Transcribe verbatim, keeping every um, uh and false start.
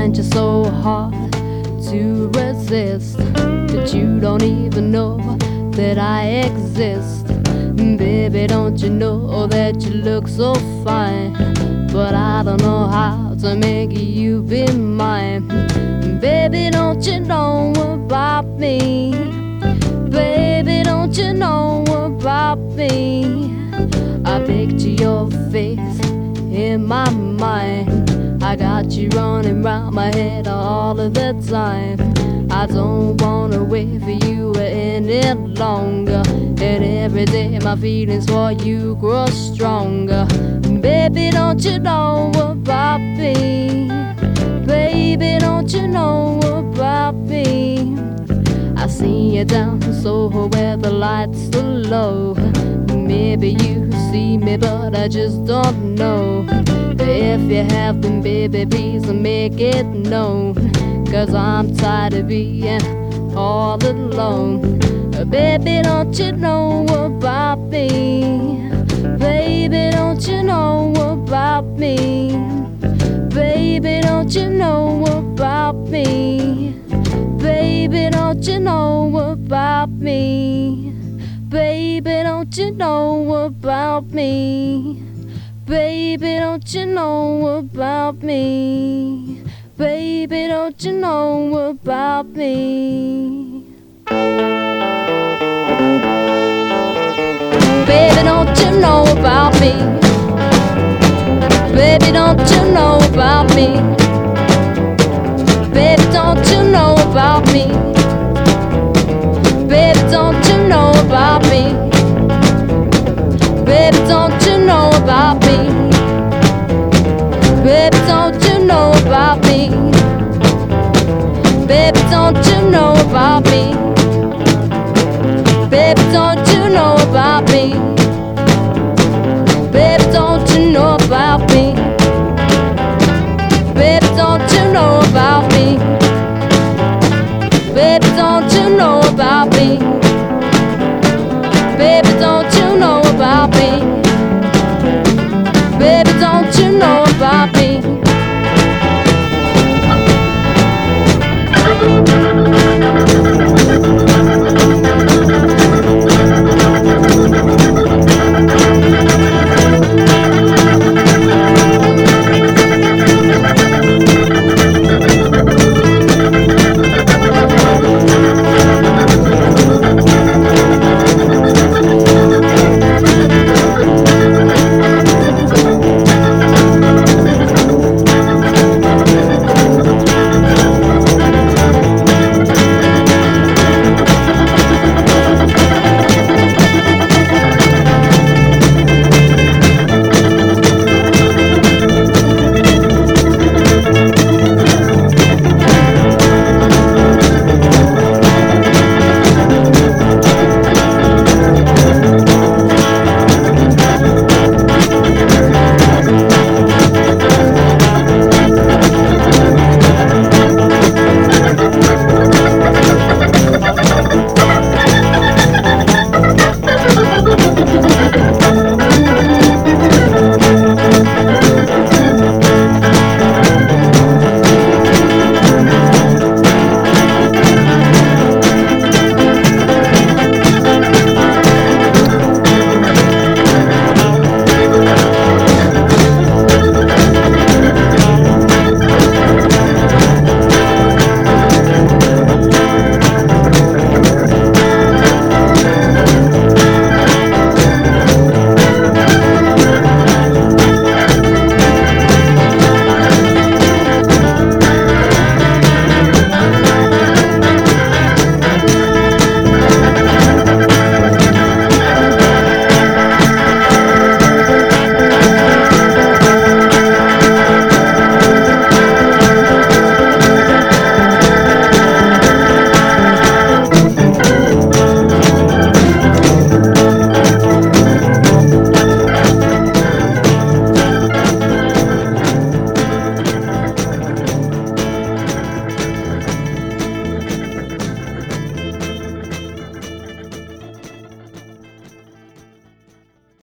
find you so hard to resist that you don't even know that I exist. Baby, don't you know that you look so fine? But I don't know how to make you be mine. Baby, don't you know about me? Baby, don't you know about me? I picture your face in my mind. I got you running round my head all of the time. I don't wanna wait for you any longer, and every day my feelings for you grow stronger. Baby, don't you know about me? Baby, don't you know about me? I see you down so where the lights are low. Maybe you see me, but I just don't know. If you have been, baby, please make it known, 'cause I'm tired of being all alone. Baby, don't you know about me? Baby, don't you know about me? Baby, don't you know about me? Baby, don't you know about me? Baby, don't you know about me? Baby, don't you know about me? Baby, don't you know about me? Baby, don't you know about me? Baby, don't you know about me? Baby, don't you know about me? Baby, don't you know about me? Baby, don't you know about me? Baby, don't you know about me? Baby, don't you know about me? Baby, don't